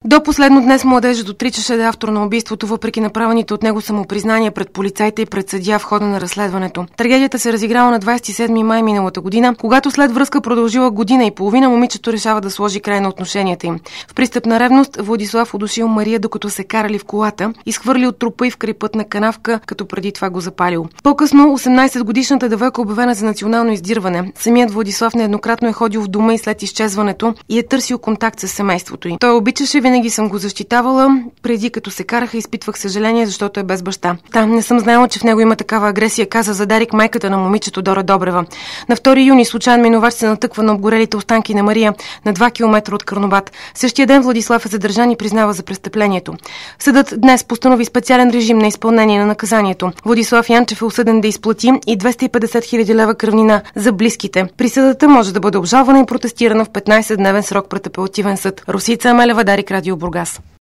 До последно днес младежът отричаше да е автор на убийството, въпреки направените от него самопризнания пред полицайите и пред съдия в хода на разследването. Трагедията се разиграла на 27 май миналата година, когато след връзка продължила година и половина, момичето решава да сложи край на отношенията им. В пристъп на ревност Владислав удушил Мария, докато се карали в колата, изхвърли от трупа и в край пътна канавка, като преди това го запалил. По-късно 18-годишната девойка обявена за национално издирване. Самият Владислав нееднократно е ходил в дома и след изчезването и е търсил контакт с семейството й. Той обичаше, винаги съм го защитавала. Преди като се караха, изпитвах съжаление, защото е без баща. Там не съм знаела, че в него има такава агресия, каза за Дарик майката на момичето Дора Добрева. На 2 юни случайен минувач се натъква на обгорелите останки на Мария на 2 км от Карнобат. Същия ден Владислав е задържан и признава за престъплението. Съдът днес постанови специален режим на изпълнение на наказанието. Владислав Янчев е осъден да изплати и 250 хиляди лева кръвнина за близките. Присъдата може да бъде обжалвана и протестирана в 15-дневен срок пред апелативен съд. Росица Амелева, Дарик, Радио Бургас.